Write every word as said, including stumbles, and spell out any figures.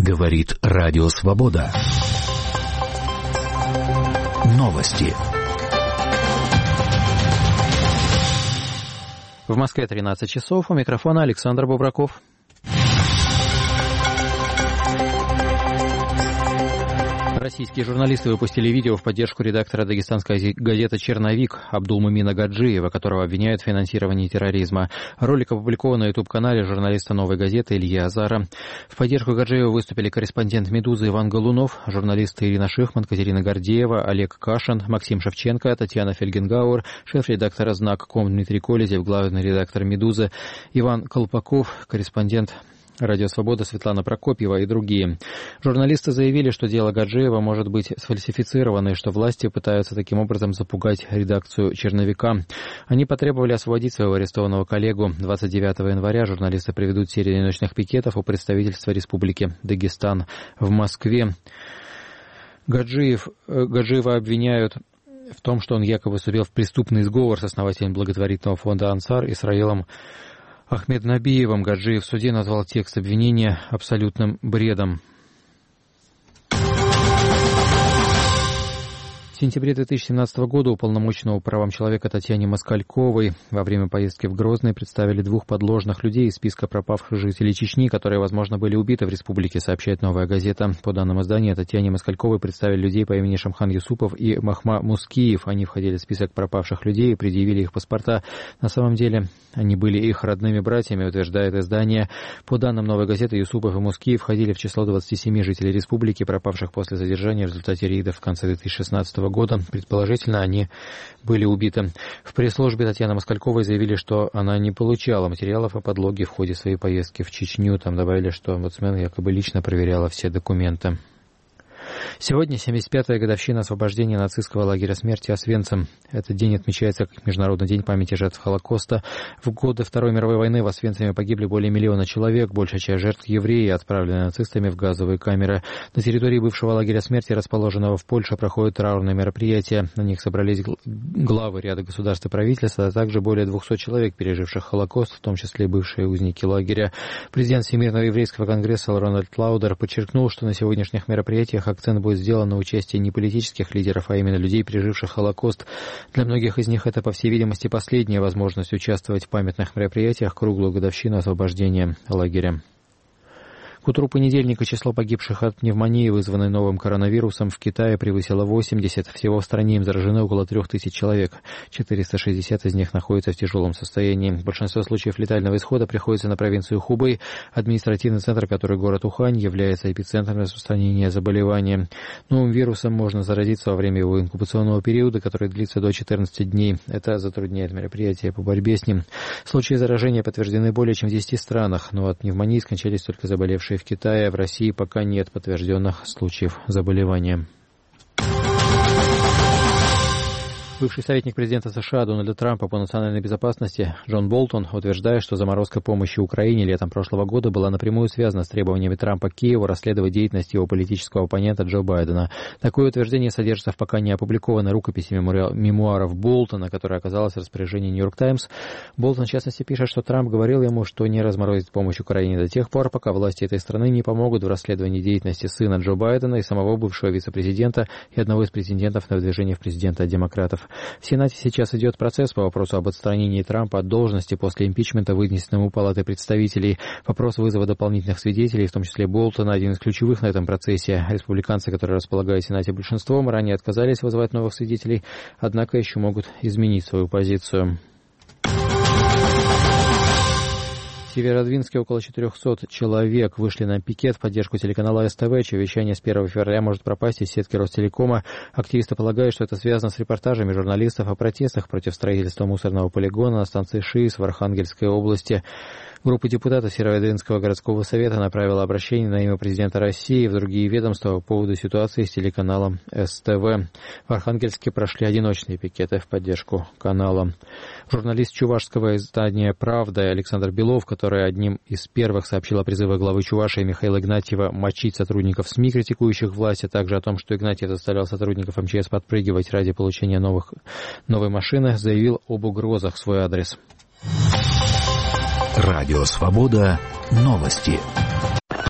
Говорит Радио Свобода. Новости. В Москве тринадцать часов. У микрофона Александр Бубраков. Российские журналисты выпустили видео в поддержку редактора дагестанской газеты «Черновик» Абдулмумина Гаджиева, которого обвиняют в финансировании терроризма. Ролик опубликован на ютуб-канале журналиста «Новой газеты» Ильи Азара. В поддержку Гаджиева выступили корреспондент «Медузы» Иван Голунов, журналисты Ирина Шихман, Катерина Гордеева, Олег Кашин, Максим Шевченко, Татьяна Фельгенгауэр, шеф-редактор «Знак Ком» Дмитрий Колезев, главный редактор «Медузы» Иван Колпаков, корреспондент «Радио Свобода» Светлана Прокопьева и другие. Журналисты заявили, что дело Гаджиева может быть сфальсифицировано, и что власти пытаются таким образом запугать редакцию «Черновика». Они потребовали освободить своего арестованного коллегу. двадцать девятого января журналисты проведут серию одиночных пикетов у представительства Республики Дагестан в Москве. Гаджиев, Гаджиева обвиняют в том, что он якобы вступил в преступный сговор с основателем благотворительного фонда «Ансар» Исраилом Ахмеднабиевым. Гаджиев в суде назвал текст обвинения абсолютным бредом. В сентябре две тысячи семнадцатого года уполномоченному по правам человека Татьяне Москальковой во время поездки в Грозный представили двух подложных людей из списка пропавших жителей Чечни, которые, возможно, были убиты в республике, сообщает «Новая газета». По данным издания, Татьяне Москальковой представили людей по имени Шамхан Юсупов и Махма Мускиев. Они входили в список пропавших людей и предъявили их паспорта. На самом деле они были их родными братьями, утверждает издание. По данным «Новой газеты», Юсупов и Мускиев входили в число двадцати семи жителей республики, пропавших после задержания в результате рейдов в конце две тысячи шестнадцатого года. Предположительно, они были убиты. В пресс-службе Татьяны Москальковой заявили, что она не получала материалов о подлоге в ходе своей поездки в Чечню. Там добавили, что омбудсмен якобы лично проверяла все документы. Сегодня семьдесят пятая годовщина освобождения нацистского лагеря смерти Освенцим. Этот день отмечается как Международный день памяти жертв Холокоста. В годы Второй мировой войны в Освенциме погибли более миллиона человек. Большая часть жертв евреи, отправленные нацистами в газовые камеры. На территории бывшего лагеря смерти, расположенного в Польше, проходят траурные мероприятия. На них собрались главы ряда государств и правительств, а также более двухсот человек, переживших Холокост, в том числе бывшие узники лагеря. Президент Всемирного еврейского конгресса Рональд Лаудер подчеркнул, что на сегодняшних мероприятиях акцент будет сделан на участие не политических лидеров, а именно людей, переживших Холокост. Для многих из них это, по всей видимости, последняя возможность участвовать в памятных мероприятиях круглую годовщину освобождения лагеря. К утру понедельника число погибших от пневмонии, вызванной новым коронавирусом, в Китае превысило восемьдесят. Всего в стране им заражены около трех тысяч человек. четыреста шестьдесят из них находятся в тяжелом состоянии. Большинство случаев летального исхода приходится на провинцию Хубэй, административный центр, который город Ухань, является эпицентром распространения заболевания. Новым вирусом можно заразиться во время его инкубационного периода, который длится до четырнадцати дней. Это затрудняет мероприятия по борьбе с ним. Случаи заражения подтверждены более чем в десяти странах, но от пневмонии скончались только заболевшие в Китае. В России пока нет подтвержденных случаев заболевания. Бывший советник президента США Дональда Трампа по национальной безопасности Джон Болтон утверждает, что заморозка помощи Украине летом прошлого года была напрямую связана с требованиями Трампа к Киеву расследовать деятельность его политического оппонента Джо Байдена. Такое утверждение содержится в пока не опубликованной рукописи мемуаров Болтона, которая оказалась в распоряжении «Нью-Йорк Таймс». Болтон, в частности, пишет, что Трамп говорил ему, что не разморозит помощь Украине до тех пор, пока власти этой страны не помогут в расследовании деятельности сына Джо Байдена и самого бывшего вице-президента и одного из претендентов на выдвижение в президента демократов. В Сенате сейчас идет процесс по вопросу об отстранении Трампа от должности после импичмента, вынесенному Палатой представителей. Вопрос вызова дополнительных свидетелей, в том числе Болтона, один из ключевых на этом процессе. Республиканцы, которые располагают в Сенате большинством, ранее отказались вызывать новых свидетелей, однако еще могут изменить свою позицию. В Северодвинске около четырехсот человек вышли на пикет в поддержку телеканала СТВ, чье вещание с первого февраля может пропасть из сетки Ростелекома. Активисты полагают, что это связано с репортажами журналистов о протестах против строительства мусорного полигона на станции ШИС в Архангельской области. Группа депутатов Северодвинского городского совета направила обращение на имя президента России в другие ведомства по поводу ситуации с телеканалом СТВ. В Архангельске прошли одиночные пикеты в поддержку канала. Журналист чувашского издания «Правда» Александр Белов, который одним из первых сообщил о призыве главы Чувашии Михаила Игнатьева мочить сотрудников СМИ, критикующих власть, а также о том, что Игнатьев заставлял сотрудников эм че эс подпрыгивать ради получения новых, новой машины, заявил об угрозах в свой адрес. Радио Свобода. Новости.